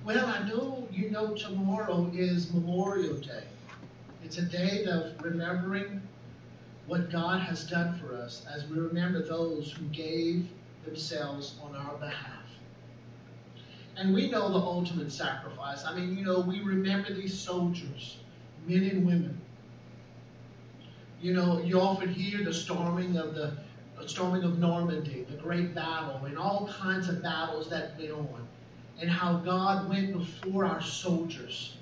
Well, I know you know tomorrow is Memorial Day. It's a day of remembering what God has done for us as we remember those who gave themselves on our behalf. And we know the ultimate sacrifice. I mean, we remember these soldiers, men and women. You often hear the storming of Normandy, the great battle, and all kinds of battles that went on, and how God went before our soldiers.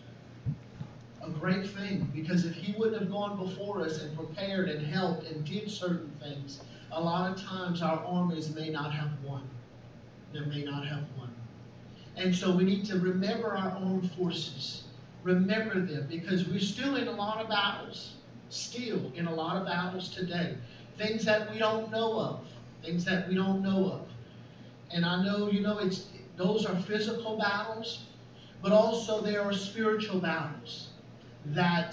A great thing, because if he wouldn't have gone before us and prepared and helped and did certain things, a lot of times our armies may not have won. They may not have won. And so we need to remember our own forces. Remember them, because we're still in a lot of battles. Still in a lot of battles today. Things that we don't know of. Things that we don't know of. And I know, those are physical battles, but also there are spiritual battles that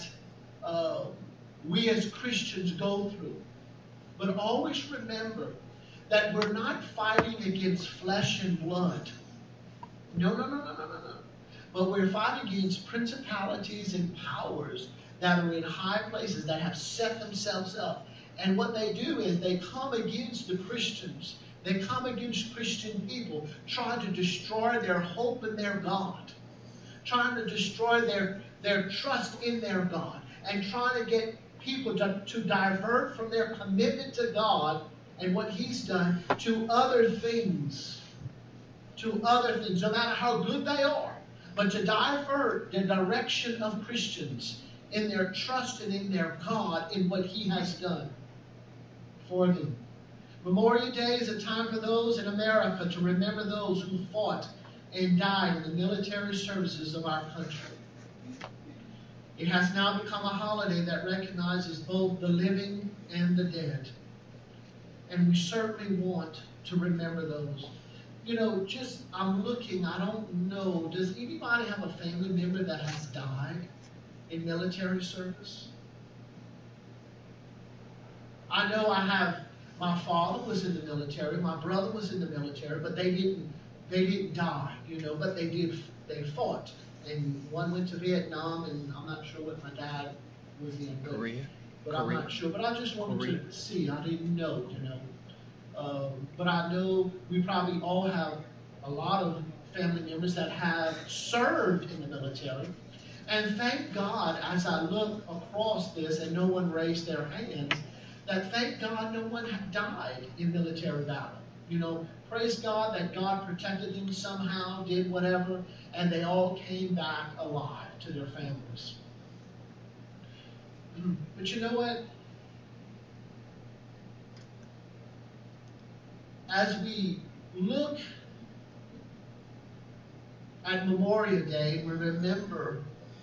we as Christians go through. But always remember that we're not fighting against flesh and blood. No. But we're fighting against principalities and powers that are in high places, that have set themselves up. And what they do is they come against the Christians. They come against Christian people, trying to destroy their hope in their God, trying to destroy their trust in their God, and trying to get people to divert from their commitment to God and what He's done to other things. To other things, no matter how good they are, but to divert the direction of Christians in their trust and in their God, in what He has done for them. Memorial Day is a time for those in America to remember those who fought and died in the military services of our country. It has now become a holiday that recognizes both the living and the dead. And we certainly want to remember those. I'm looking, I don't know, does anybody have a family member that has died in military service? I know my father was in the military, my brother was in the military, but they didn't die, but they fought. And one went to Vietnam, and I'm not sure what my dad was in. Korea. I'm not sure. But I just wanted to see. I didn't know, but I know we probably all have a lot of family members that have served in the military. And thank God, as I look across this and no one raised their hands, that thank God no one died in military battle. Praise God that God protected them somehow, did whatever, and they all came back alive to their families. But you know what? As we look at Memorial Day, we remember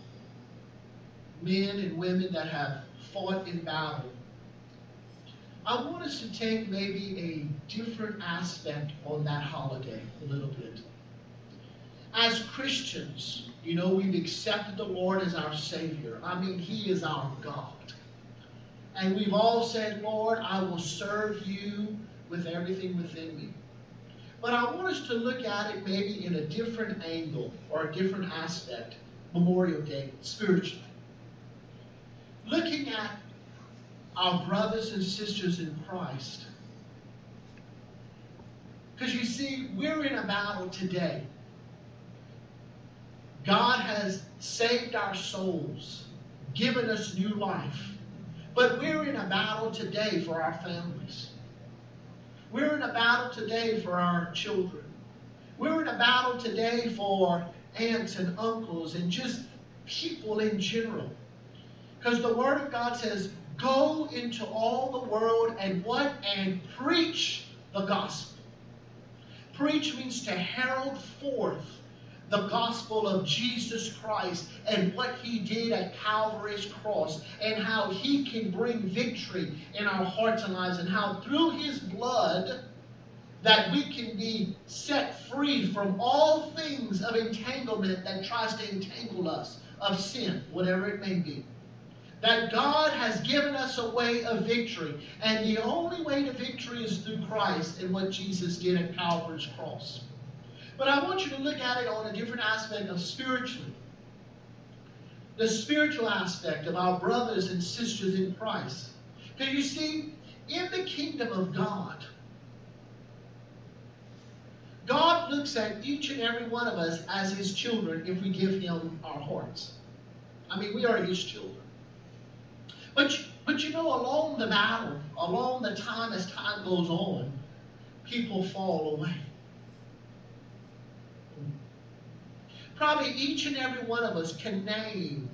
men and women that have fought in battle. I want us to take maybe a different aspect on that holiday a little bit. As Christians, we've accepted the Lord as our Savior. I mean, He is our God. And we've all said, Lord, I will serve You with everything within me. But I want us to look at it maybe in a different angle or a different aspect, Memorial Day, spiritually. Looking at our brothers and sisters in Christ. Because you see, we're in a battle today. God has saved our souls, given us new life. But we're in a battle today for our families. We're in a battle today for our children. We're in a battle today for aunts and uncles and just people in general. Because the Word of God says, go into all the world and what? And preach the gospel. Preach means to herald forth the gospel of Jesus Christ and what He did at Calvary's cross and how He can bring victory in our hearts and lives and how through His blood that we can be set free from all things of entanglement that tries to entangle us, of sin, whatever it may be. That God has given us a way of victory. And the only way to victory is through Christ and what Jesus did at Calvary's cross. But I want you to look at it on a different aspect of spiritually. The spiritual aspect of our brothers and sisters in Christ. Because you see, in the kingdom of God, God looks at each and every one of us as His children if we give Him our hearts. I mean, we are His children. But you know, along the battle, along the time as time goes on, people fall away. Probably each and every one of us can name,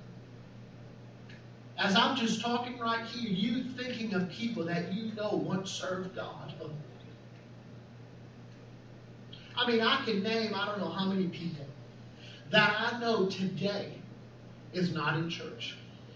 as I'm just talking right here, you thinking of people that you know once served God. I mean, I can name, I don't know how many people that I know today is not in church,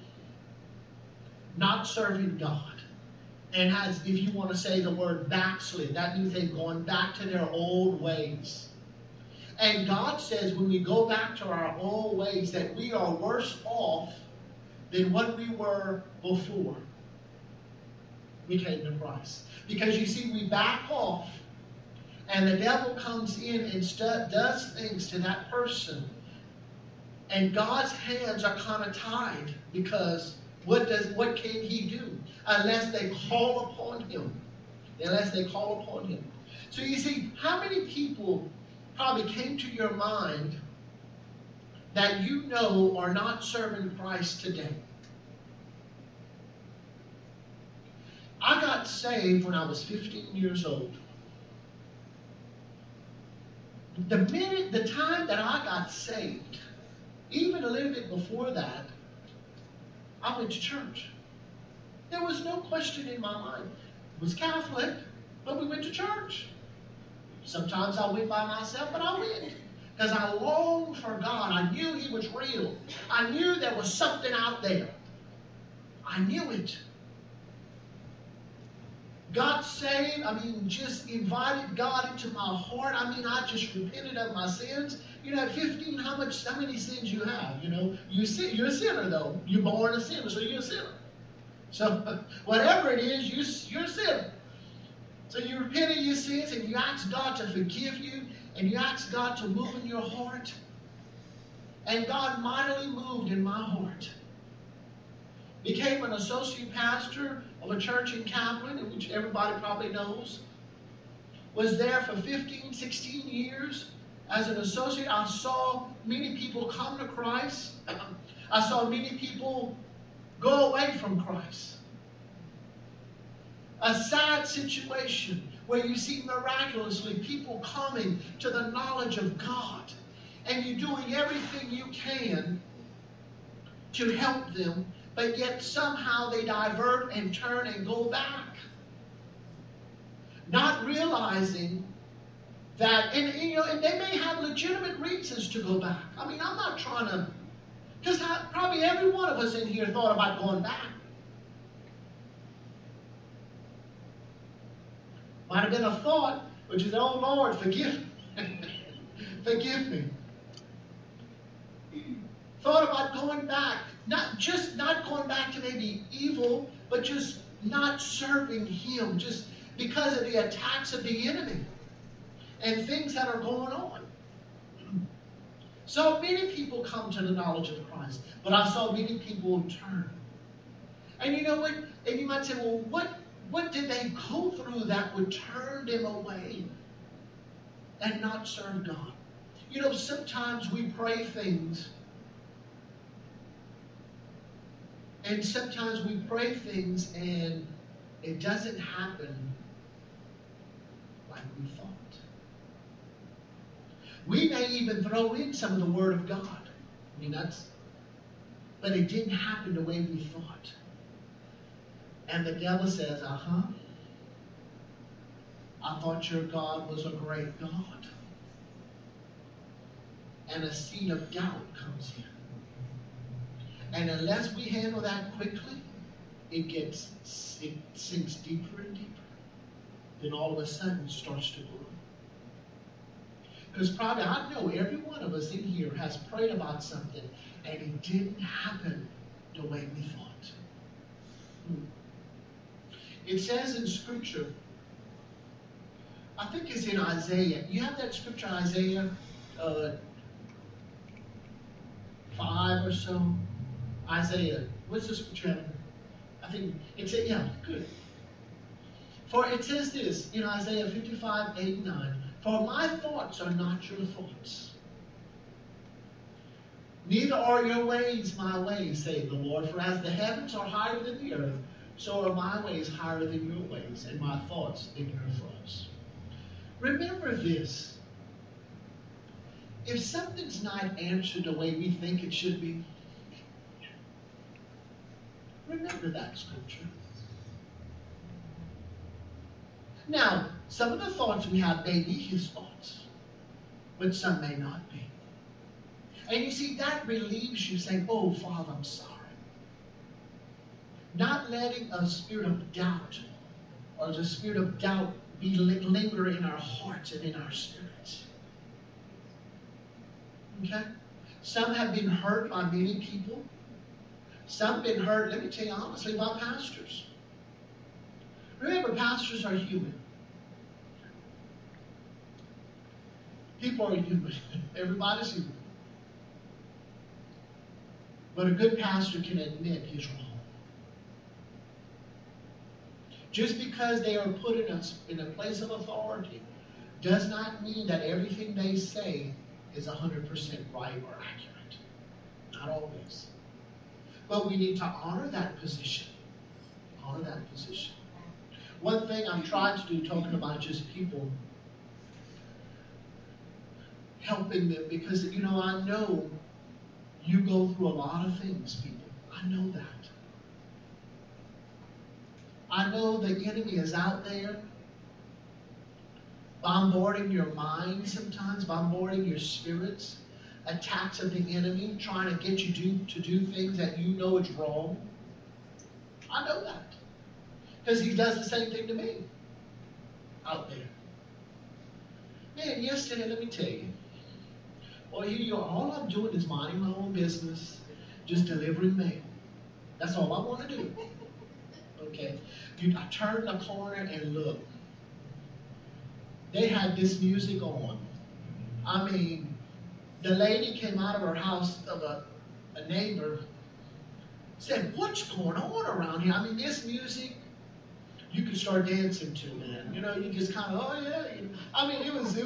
not serving God, and has, if you want to say the word backslid, that means they've gone back to their old ways. And God says when we go back to our old ways that we are worse off than what we were before we came to Christ. Because you see, we back off and the devil comes in and does things to that person. And God's hands are kind of tied because what can He do unless they call upon Him? Unless they call upon Him. So you see, how many people probably came to your mind that you know are not serving Christ today? I got saved when I was 15 years old. The time that I got saved, even a little bit before that, I went to church. There was no question in my mind. I was Catholic, but we went to church. Sometimes I went by myself, but I went. Because I longed for God. I knew He was real. I knew there was something out there. I knew it. Got saved. I mean, just invited God into my heart. I mean, I just repented of my sins. You know, at 15, how many sins you have? You know, you're a sinner, though. You're born a sinner, so you're a sinner. So whatever it is, you're a sinner. So you repent of your sins and you ask God to forgive you and you ask God to move in your heart. And God mightily moved in my heart. Became an associate pastor of a church in Kaplan, which everybody probably knows. Was there for 15, 16 years as an associate. I saw many people come to Christ. I saw many people go away from Christ. A sad situation where you see miraculously people coming to the knowledge of God and you doing everything you can to help them, but yet somehow they divert and turn and go back. Not realizing that, and they may have legitimate reasons to go back. I mean, I'm not trying to, because probably every one of us in here thought about going back. Might have been a thought, which is, oh Lord, forgive me. Forgive me. Thought about going back. Not going back to maybe evil, but just not serving Him, just because of the attacks of the enemy and things that are going on. So many people come to the knowledge of Christ, but I saw many people turn. And you know what? And you might say, well, what did they go through that would turn them away and not serve God? You know, sometimes we pray things, and sometimes we pray things and it doesn't happen like we thought. We may even throw in some of the Word of God. I mean, but it didn't happen the way we thought. And the devil says, I thought your God was a great God. And a seed of doubt comes in. And unless we handle that quickly, it sinks deeper and deeper. Then all of a sudden starts to grow. Because probably, I know every one of us in here has prayed about something and it didn't happen the way we thought. It says in Scripture, I think it's in Isaiah. You have that scripture, Isaiah 5 or so? Isaiah. What's the scripture? I think it's, yeah, good. For it says this in Isaiah 55, 8, 9. For my thoughts are not your thoughts. Neither are your ways my ways, saith the Lord. For as the heavens are higher than the earth, so are my ways higher than your ways, and my thoughts than your thoughts. Remember this. If something's not answered the way we think it should be, remember that scripture. Now, some of the thoughts we have may be his thoughts, but some may not be. And you see, that relieves you saying, oh, Father, I'm sorry. Not letting a spirit of doubt or the spirit of doubt be linger in our hearts and in our spirits. Okay? Some have been hurt by many people. Some have been hurt, let me tell you honestly, by pastors. Remember, pastors are human. People are human. Everybody's human. But a good pastor can admit he's wrong. Just because they are put in a place of authority does not mean that everything they say is 100% right or accurate. Not always. But we need to honor that position. Honor that position. One thing I've tried to do, talking about just people, helping them, because, you know, I know you go through a lot of things, people. I know that. I know the enemy is out there bombarding your mind sometimes, bombarding your spirits, attacks of the enemy, trying to get you to do things that you know is wrong. I know that. Because he does the same thing to me out there. Man, yesterday, let me tell you. Well, here you are. All I'm doing is minding my own business, just delivering mail. That's all I want to do. Okay? I turned the corner and look. They had this music on. I mean, the lady came out of her house, of a neighbor, said, what's going on around here? I mean, this music, you could start dancing to, man. You know, you just kind of, oh yeah. I mean, it was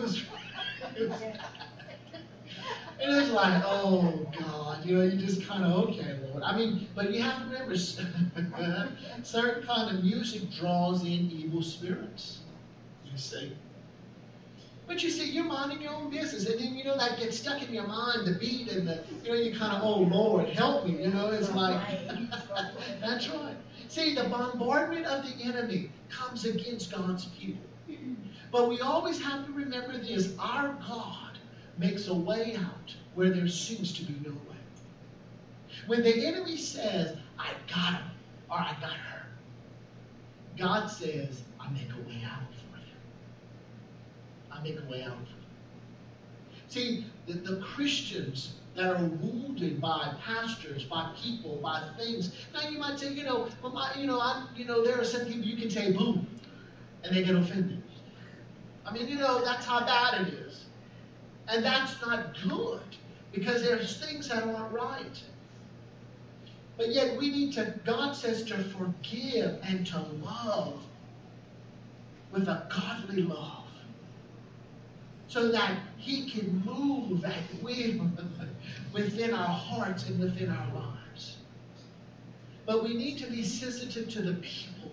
and it's like, oh God, you know, you just kind of, okay, Lord. I mean, but you have to remember, certain kind of music draws in evil spirits, you see. But you see, you're minding your own business, and then, you know, that gets stuck in your mind, the beat, and the, you know, you kind of, oh Lord, help me, you know, it's like, that's right. See, the bombardment of the enemy comes against God's people. But we always have to remember this, our God makes a way out where there seems to be no way. When the enemy says, I got him, or I got her, God says, I make a way out for you. I make a way out for you. See, the Christians that are wounded by pastors, by people, by things. Now you might say, there are some people you can say boom, and they get offended. I mean, that's how bad it is. And that's not good, because there's things that aren't right. But yet we need to, God says to forgive and to love with a godly love, so that he can move at will within our hearts and within our lives. But we need to be sensitive to the people,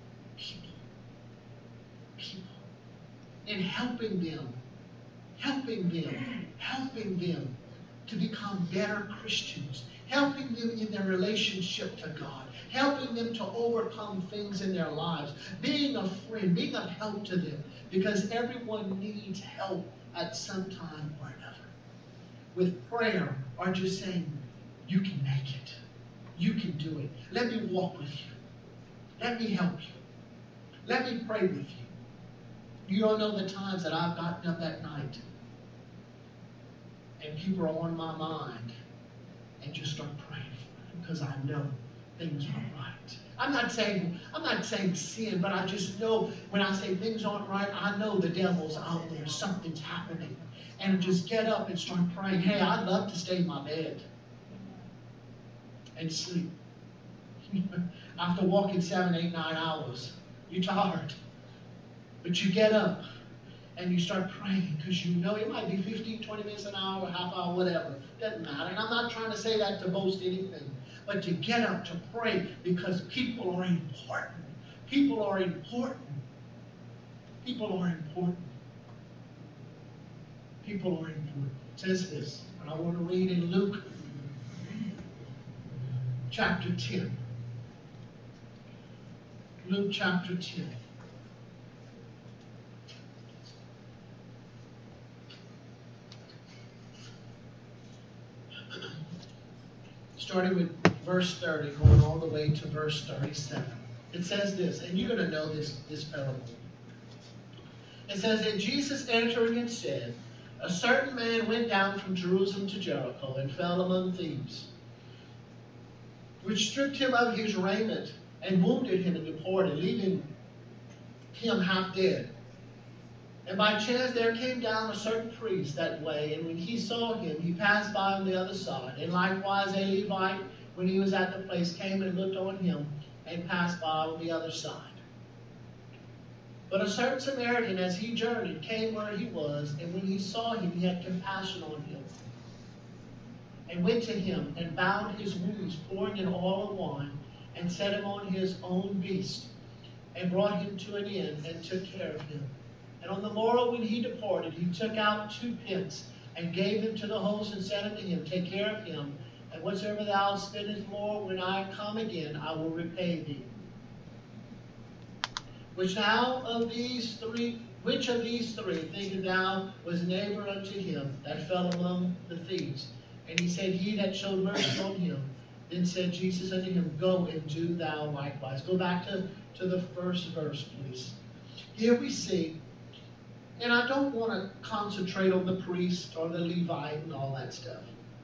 and helping them to become better Christians, helping them in their relationship to God, helping them to overcome things in their lives, being a friend, being of help to them, because everyone needs help at some time or another. With prayer, or just saying, you can make it. You can do it. Let me walk with you. Let me help you. Let me pray with you. You don't know the times that I've gotten up at night and people are on my mind and just start praying for them, because I know things aren't right. I'm not saying sin, but I just know when I say things aren't right, I know the devil's out there. Something's happening. And just get up and start praying. Hey, I'd love to stay in my bed and sleep. After walking 7, 8, 9 hours, you're tired. But you get up and you start praying because you know it might be 15, 20 minutes, an hour, a half hour, whatever. Doesn't matter. And I'm not trying to say that to boast anything. But to get up to pray because people are important. People are important. People are important. People are important. It says this, and I want to read in Luke chapter 10. Luke chapter 10. Starting with verse 30, going all the way to verse 37. It says this, and you're going to know this parable. It says, and Jesus answering and said, a certain man went down from Jerusalem to Jericho and fell among thieves, which stripped him of his raiment and wounded him and departed, leaving him half dead. And by chance there came down a certain priest that way, and when he saw him, he passed by on the other side. And likewise a Levite, when he was at the place, came and looked on him and passed by on the other side. But a certain Samaritan, as he journeyed, came where he was, and when he saw him, he had compassion on him, and went to him and bound his wounds, pouring in oil and wine, and set him on his own beast, and brought him to an inn, and took care of him. And on the morrow when he departed, he took out 2 pence, and gave them to the host, and said unto him, take care of him, and whatsoever thou spendest more, when I come again, I will repay thee. Which of these three thinkest thou was neighbor unto him that fell among the thieves? And he said, he that showed mercy on him. Then said Jesus unto him, go and do thou likewise. Go back to the first verse, please. Here we see, and I don't want to concentrate on the priest or the Levite and all that stuff.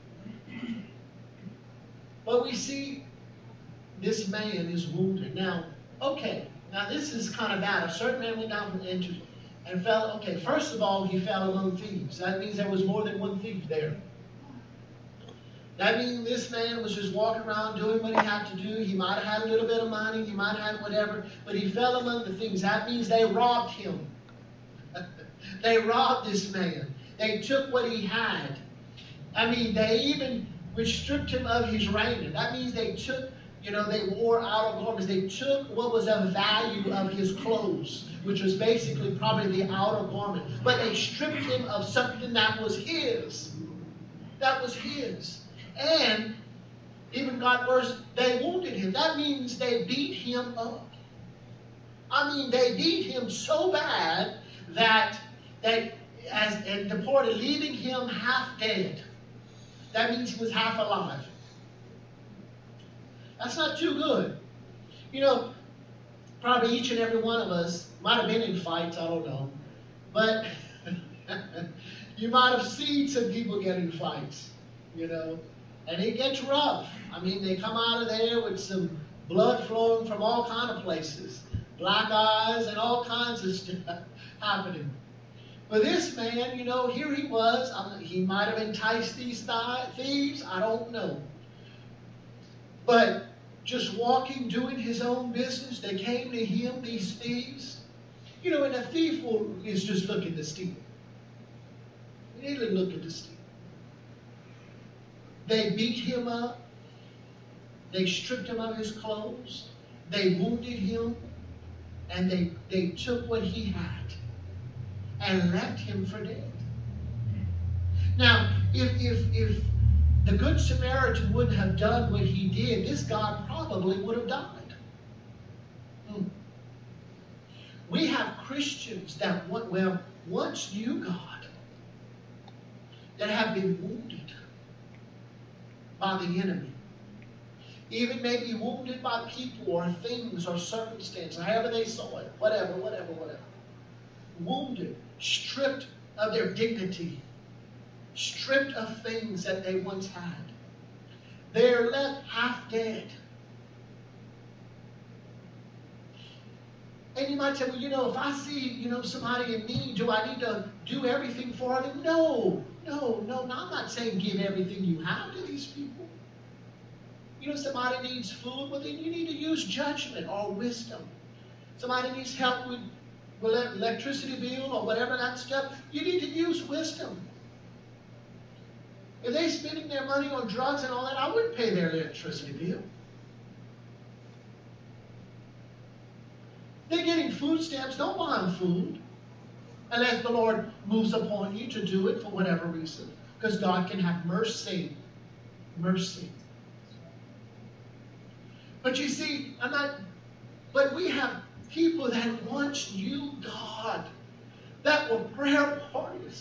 But we see this man is wounded. Now, okay. Now this is kind of bad. A certain man went down and fell. Okay, first of all, he fell among thieves. That means there was more than one thief there. That means this man was just walking around doing what he had to do. He might have had a little bit of money. He might have had whatever. But he fell among the thieves. That means they robbed him. They robbed this man. They took what he had. I mean, they even stripped him of his raiment. That means they took, they wore outer garments. They took what was of value of his clothes, which was basically probably the outer garment. But they stripped him of something that was his. That was his. And even got worse, they wounded him. That means they beat him up. I mean, they beat him so bad that and departed, leaving him half dead. That means he was half alive. That's not too good. Probably each and every one of us might have been in fights, I don't know. But you might have seen some people get in fights, and it gets rough. I mean, they come out of there with some blood flowing from all kind of places, black eyes and all kinds of stuff happening. But this man, here he was. He might have enticed these thieves. I don't know. But just walking, doing his own business, they came to him, these thieves. And a thief is just looking to steal. He didn't look to steal. They beat him up. They stripped him of his clothes. They wounded him. And they took what he had and left him for dead. Now, if the Good Samaritan wouldn't have done what he did, this guy probably would have died. We have Christians that once knew God, that have been wounded by the enemy. Even maybe wounded by people or things or circumstances, however they saw it, whatever. Wounded, stripped of their dignity, stripped of things that they once had. They're left half dead. And you might say, well, if I see, somebody in need, do I need to do everything for them? No. I'm not saying give everything you have to these people. Somebody needs food, well, then you need to use judgment or wisdom. Somebody needs help with electricity bill or whatever that stuff, you need to use wisdom. If they're spending their money on drugs and all that, I wouldn't pay their electricity bill. They're getting food stamps, don't buy them food unless the Lord moves upon you to do it for whatever reason. Because God can have mercy. Mercy. But you see, but we have people that once knew God, that were prayer warriors.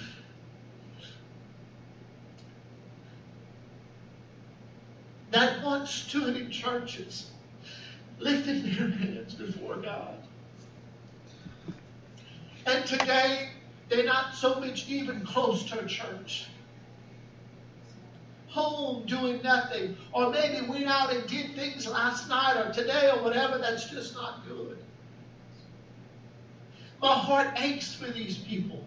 That once stood in churches, lifting their hands before God. And today, they're not so much even close to a church. Home doing nothing. Or maybe went out and did things last night or today or whatever that's just not good. My heart aches for these people.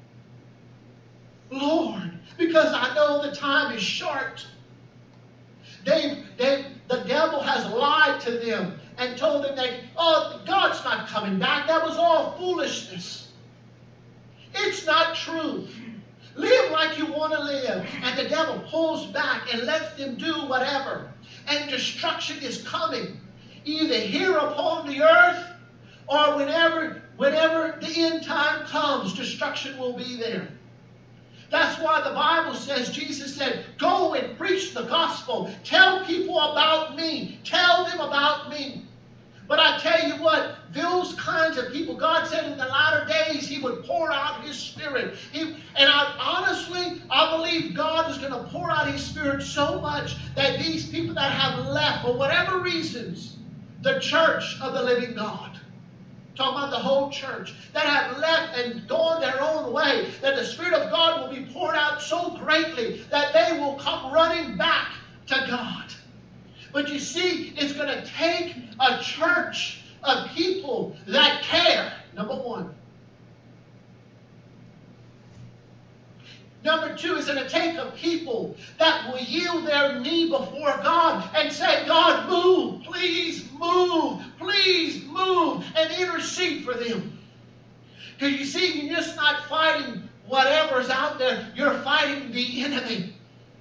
Lord, because I know the time is short. The devil has lied to them and told them that, God's not coming back. That was all foolishness. It's not truth. Live like you want to live. And the devil pulls back and lets them do whatever. And destruction is coming. Either here upon the earth or whenever the end time comes, destruction will be there. That's why the Bible says, Jesus said, go and preach the gospel. Tell people about me. Tell them about me. But I tell you what, those kinds of people, God said in the latter days He would pour out His Spirit. I believe God is going to pour out His Spirit so much that these people that have left, for whatever reasons, the church of the living God, talking about the whole church, that have left and gone their own way, that the Spirit of God will be poured out so greatly that they will come running back to God. But you see, it's going to take a church of people that care, number one. Number two, it's going to take a people that will yield their knee before God and say, God, move, please move, and intercede for them. Because you see, you're just not fighting whatever's out there, you're fighting the enemy.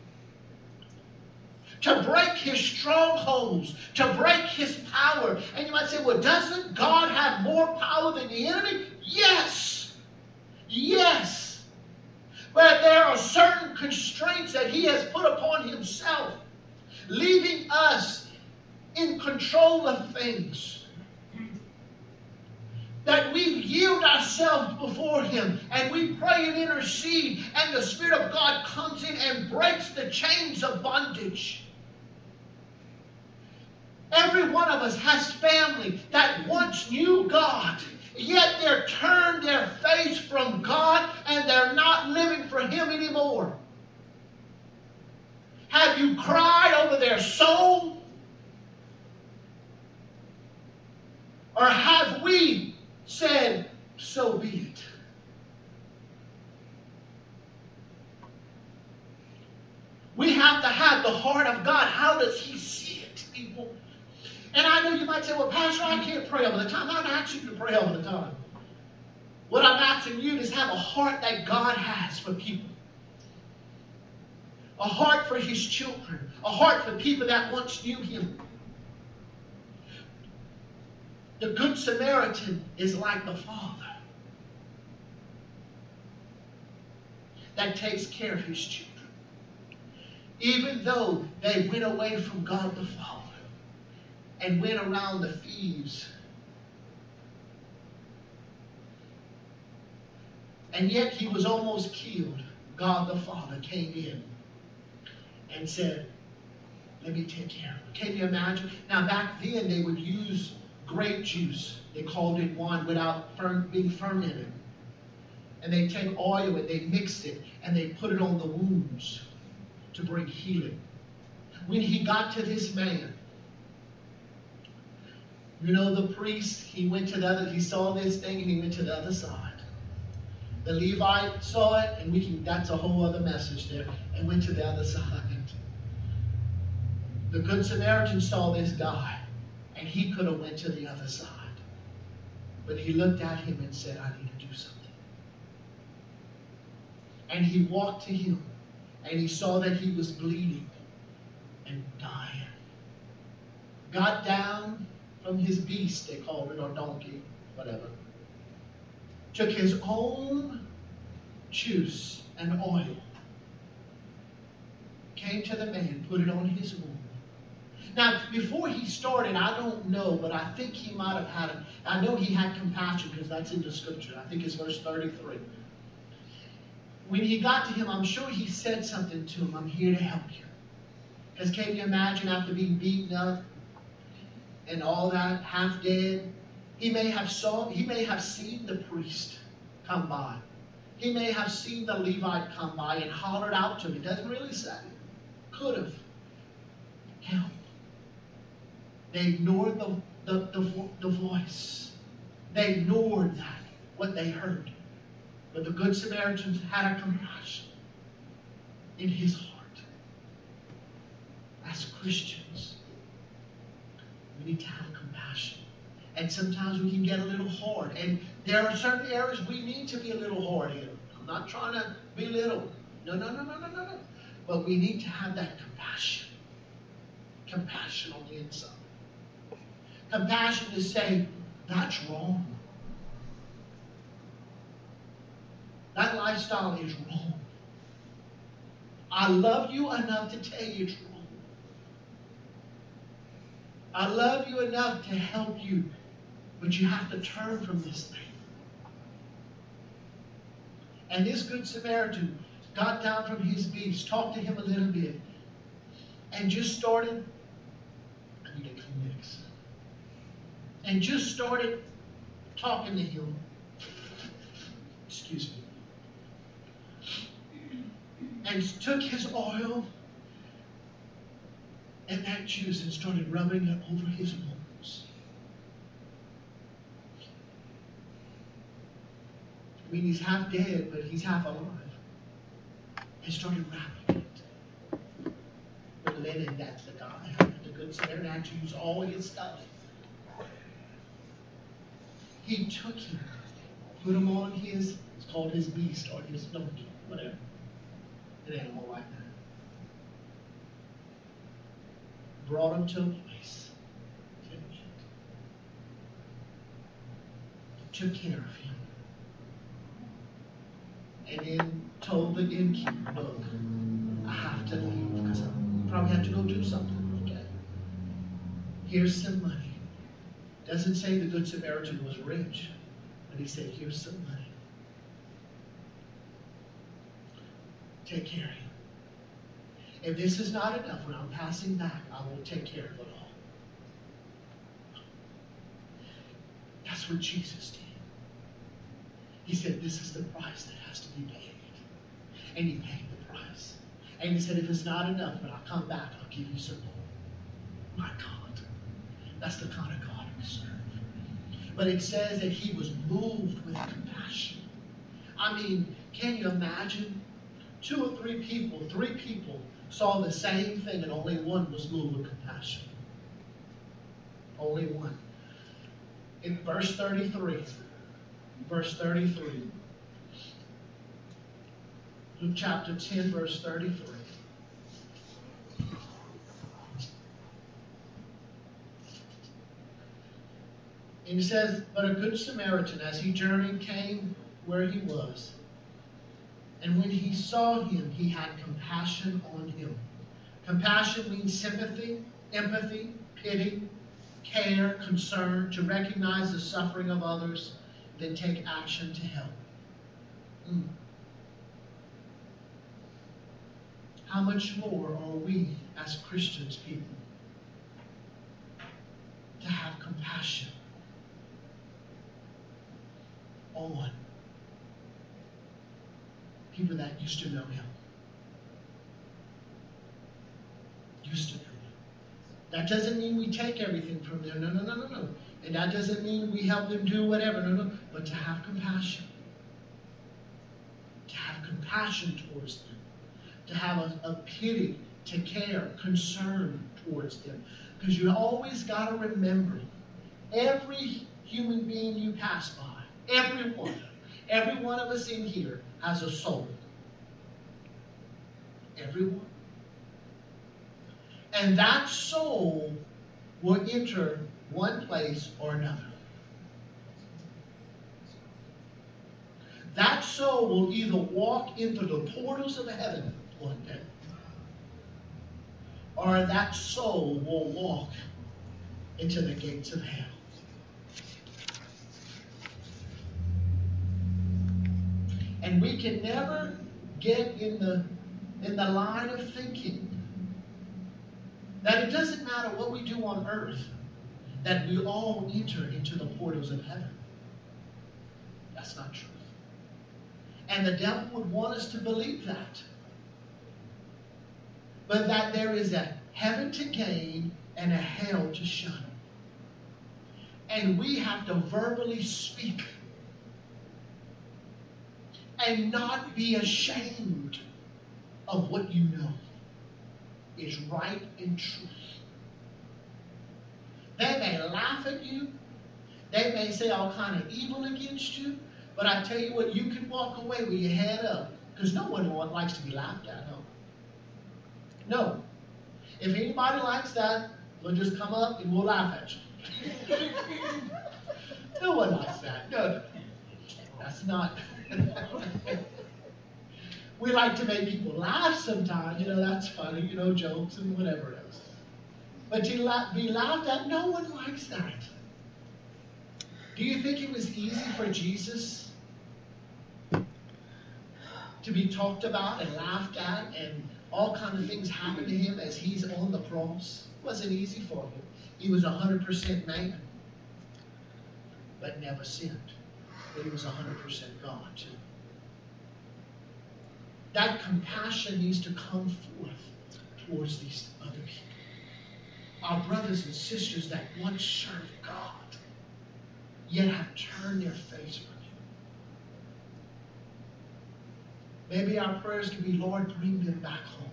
To break his strongholds, to break his power. And you might say, well, doesn't God have more power than the enemy? Yes. Yes. But there are certain constraints that He has put upon Himself, leaving us in control of things. That we yield ourselves before Him and we pray and intercede, and the Spirit of God comes in and breaks the chains of bondage. Every one of us has family that once knew God, yet they're turned their face from God and they're not living for Him anymore. Have you cried over their soul? Or have we said, so be it? We have to have the heart of God. How does He see it, people? And I know you might say, well, Pastor, I can't pray all the time. I'm not asking you to pray all the time. What I'm asking you is have a heart that God has for people. A heart for His children. A heart for people that once knew Him. The Good Samaritan is like the Father that takes care of His children. Even though they went away from God the Father and went around the thieves. And yet He was almost killed. God the Father came in and said, let me take care of it. Can you imagine? Now back then they would use grape juice. They called it wine without being fermented. And they take oil and they mix it and they put it on the wounds to bring healing. When He got to this man, You know, the priest, he saw this thing and he went to the other side. The Levite saw it, and that's a whole other message there, and went to the other side. The Good Samaritan saw this guy, and he could have went to the other side. But he looked at him and said, I need to do something. And he walked to him, and he saw that he was bleeding and dying. Got down from his beast, they called it, or donkey, whatever. Took his own juice and oil. Came to the man, put it on his wound. Now, before he started, I don't know, but I think he might have had I know he had compassion because that's in the scripture. I think it's verse 33. When he got to him, I'm sure he said something to him. I'm here to help you. Because can you imagine after being beaten up and all that, half dead? He may have seen the priest come by. He may have seen the Levite come by and hollered out to him. It doesn't really say. Could have. Help. They ignored the voice. They ignored that, what they heard. But the Good Samaritan had a compassion in his heart. As Christians, we need to have compassion. And sometimes we can get a little hard. And there are certain areas we need to be a little hard in. I'm not trying to belittle. No. But we need to have that compassion. Compassion on the inside. Compassion to say, that's wrong. That lifestyle is wrong. I love you enough to tell you it's wrong. I love you enough to help you, but you have to turn from this thing. And this Good Samaritan got down from his beast, talked to him a little bit, and just started, I need a Kleenex, and just started talking to him. Excuse me. And took his oil and that juice and started rubbing it over his wounds. I mean, he's half dead, but he's half alive. And started wrapping it. But linen, that's the guy. The Good Samaritan had to use all his stuff. He took him, put him on his, it's called his beast or his donkey, whatever. An animal like that. Brought him to a place. Took care of him. And then told the innkeeper, look, I have to leave because I probably have to go do something, okay? Here's some money. Doesn't say the Good Samaritan was rich, but he said, here's some money. Take care of him. If this is not enough, when I'm passing back, I will take care of it all. That's what Jesus did. He said, this is the price that has to be paid. And he paid the price. And he said, if it's not enough, when I come back, I'll give you some more. My God. That's the kind of God we serve. But it says that he was moved with compassion. I mean, can you imagine? 2 or 3 people saw the same thing and only one was moved with compassion. Only one. In verse 33. Luke chapter 10, verse 33. And he says, but a Good Samaritan, as he journeyed, came where he was. And when he saw him, he had compassion on him. Compassion means sympathy, empathy, pity, care, concern, to recognize the suffering of others, then take action to help. How much more are we as Christians people to have compassion on people that used to know him? Used to know him. That doesn't mean we take everything from them. No, no, no, no, no. And that doesn't mean we help them do whatever. No, no. But to have compassion. To have compassion towards them. To have a pity, to care, concern towards them. Because you always got to remember, every human being you pass by, every one of us in here has a soul. Everyone. And that soul will enter one place or another. That soul will either walk into the portals of heaven one day, or that soul will walk into the gates of hell. And we can never get in the line of thinking that it doesn't matter what we do on earth, that we all enter into the portals of heaven. That's not true. And the devil would want us to believe that. But that there is a heaven to gain and a hell to shun. And we have to verbally speak and not be ashamed of what you know is right and truth. They may laugh at you. They may say all kind of evil against you. But I tell you what, you can walk away with your head up. Because no one likes to be laughed at, no. No. If anybody likes that, we'll just come up and we'll laugh at you. No one likes that. No. That's not. We like to make people laugh sometimes. That's funny. Jokes and whatever else. But to be laughed at, no one likes that. Do you think it was easy for Jesus to be talked about and laughed at and all kinds of things happen to him as he's on the cross? It wasn't easy for him. He was 100% man, but never sinned. But he was 100% God too. That compassion needs to come forth towards these other people. Our brothers and sisters that once served God, yet have turned their face from Him. Maybe our prayers can be, Lord, bring them back home.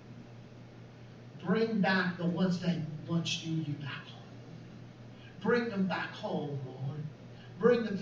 Bring back the ones that once knew you back home. Bring them back home, Lord. Bring them.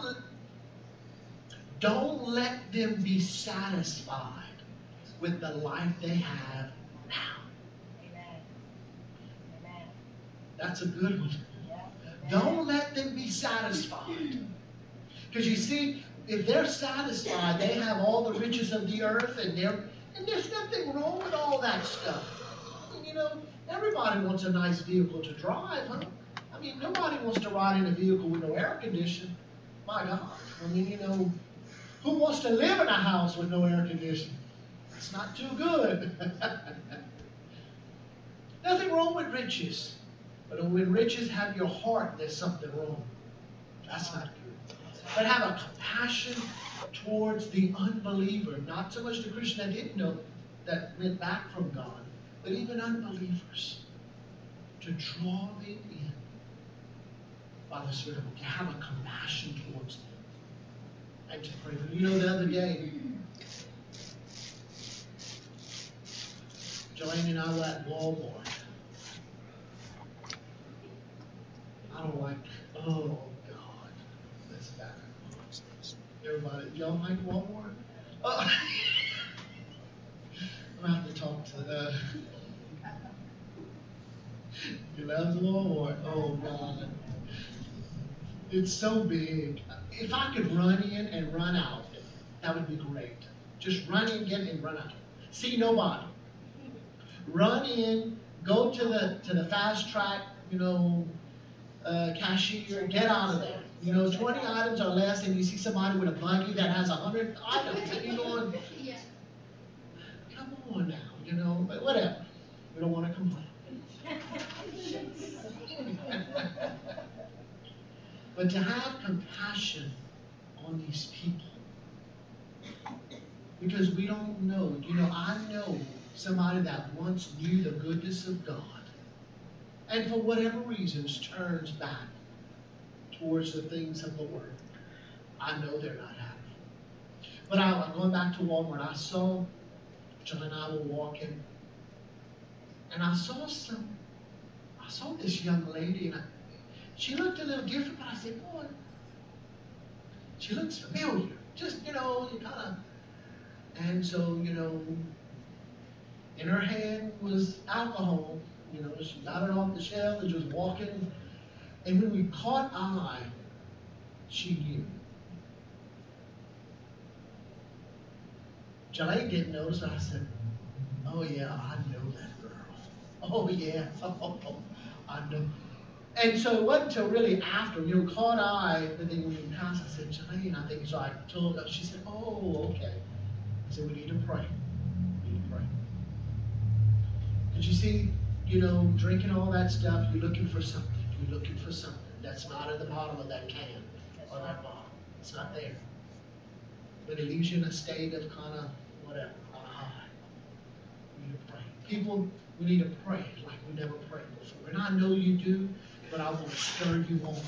Don't let them be satisfied with the life they have now. Amen. Amen. That's a good one. Yeah. Don't let them be satisfied. Because you see, if they're satisfied, they have all the riches of the earth, and there's nothing wrong with all that stuff. I mean, everybody wants a nice vehicle to drive, huh? I mean, nobody wants to ride in a vehicle with no air conditioning. My God. I mean, who wants to live in a house with no air conditioning? It's not too good. Nothing wrong with riches. But when riches have your heart, there's something wrong. That's not good. But have a compassion towards the unbeliever. Not so much the Christian that didn't know, that went back from God, but even unbelievers. To draw them in by the Spirit of God. To have a compassion towards them. And to pray for them. The other day, Joanne and I were at Walmart. I don't like, oh God, that's bad. Everybody, y'all like Walmart? Oh. I'm going to have to talk to he loves Walmart. Oh God. It's so big. If I could run in and run out, that would be great. Just run in, get in, run out. See nobody. Run in, go to the fast track, cashier, get out of there. 20 items or less, and you see somebody with a buggy that has 100 items, and you're going, come on now, but whatever. We don't want to complain. But to have compassion on these people, because we don't know. I know somebody that once knew the goodness of God, and for whatever reasons turns back towards the things of the world, I know they're not happy. But I'm going back to Walmart. I saw, John and I were walking, and I saw this young lady, and she looked a little different, but I said, boy, she looks familiar. Just, you kind of, and so, in her hand was alcohol. She got it off the shelf and just walking. And when we caught eye, she knew. Jelaine didn't notice, but I said, oh yeah, I know that girl. Oh yeah, I know. And so it wasn't until really after, caught eye, and then when we passed, I said, Jelaine, I think so. I told her, she said, oh, okay. I said, we need to pray. We need to pray. Because you see, drinking all that stuff, you're looking for something. You're looking for something. That's not at the bottom of that can or that bottle. It's not there. But it leaves you in a state of kind of whatever, kind of high. We need to pray. People, we need to pray like we never prayed before. And I know you do, but I want to stir you on.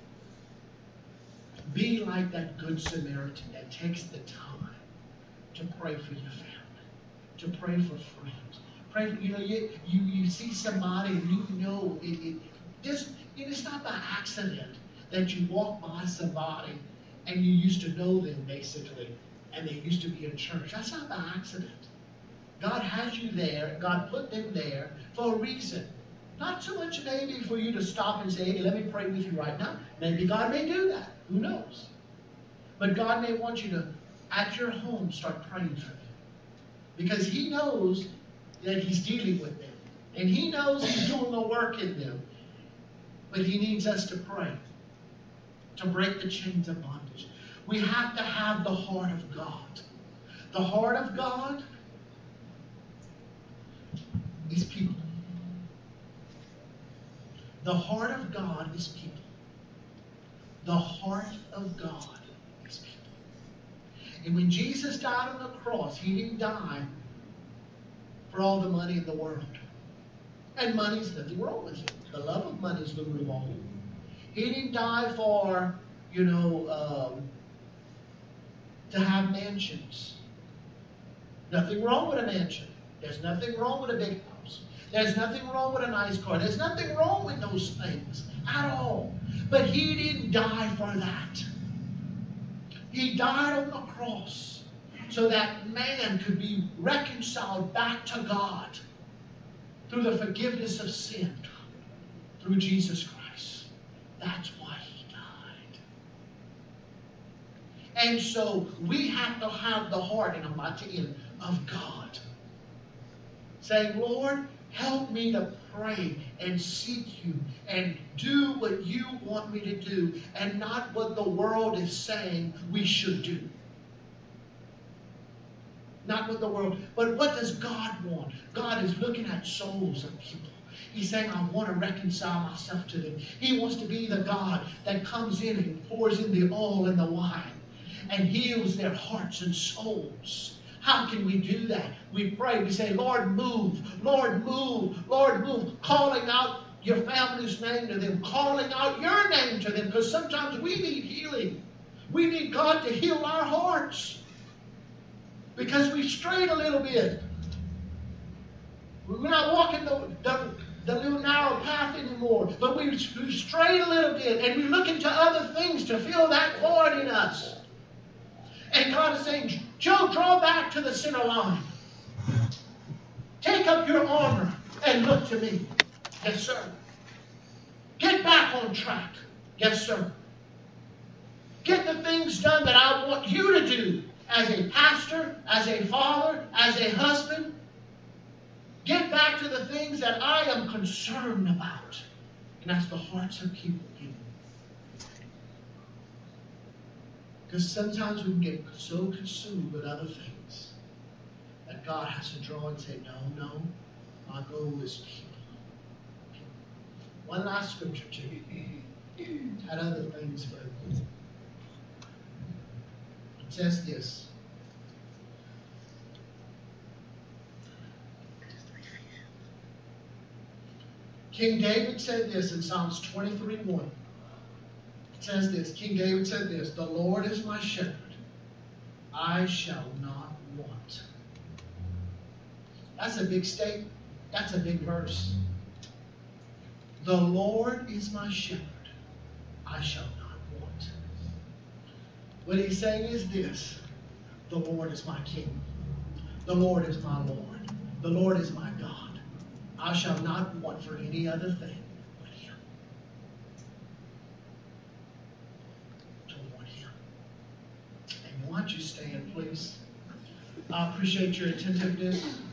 Be like that good Samaritan that takes the time to pray for your family, to pray for friends. Pray for, you see somebody and it's not by accident that you walk by somebody and you used to know them basically, and they used to be in church. That's not by accident. God has you there. God put them there for a reason. Not so much maybe for you to stop and say, hey, let me pray with you right now. Maybe God may do that. Who knows? But God may want you to, at your home, start praying for them. Because He knows that He's dealing with them. And He knows He's doing the work in them. But He needs us to pray, to break the chains of bondage. We have to have the heart of God. The heart of God is people. The heart of God is people. The heart of God is people. And when Jesus died on the cross, He didn't die for all the money in the world. And money's nothing wrong with it. The love of money is the root of all. He didn't die for, to have mansions. Nothing wrong with a mansion. There's nothing wrong with a big house. There's nothing wrong with a nice car. There's nothing wrong with those things at all. But He didn't die for that. He died on the cross so that man could be reconciled back to God through the forgiveness of sin through Jesus Christ. That's why He died. And so we have to have the heart, and I'm about to end, of God. Saying, Lord, help me to pray and seek You and do what You want me to do and not what the world is saying we should do. Not what the world, but what does God want? God is looking at souls of people. He's saying, I want to reconcile myself to them. He wants to be the God that comes in and pours in the oil and the wine and heals their hearts and souls. How can we do that? We pray. We say, Lord, move. Lord, move. Lord, move. Calling out your family's name to them. Calling out your name to them. Because sometimes we need healing. We need God to heal our hearts. Because we've strayed a little bit. We're not walking the little narrow path anymore. But we've strayed a little bit. And we're looking to other things to fill that void in us. And God is saying, Joe, draw back to the center line. Take up your armor and look to me. Yes, sir. Get back on track. Yes, sir. Get the things done that I want you to do as a pastor, as a father, as a husband. Get back to the things that I am concerned about. And that's the hearts of people. Because sometimes we can get so consumed with other things that God has to draw and say, no, my goal is people. One last scripture to you. Had other things, but it says this. King David said this in Psalms 23:1. It says this, King David said this, the Lord is my shepherd, I shall not want. That's a big statement. That's a big verse. The Lord is my shepherd, I shall not want. What he's saying is this, the Lord is my King. The Lord is my Lord. The Lord is my God. I shall not want for any other thing but him. To want him. And why don't you stand, please? I appreciate your attentiveness.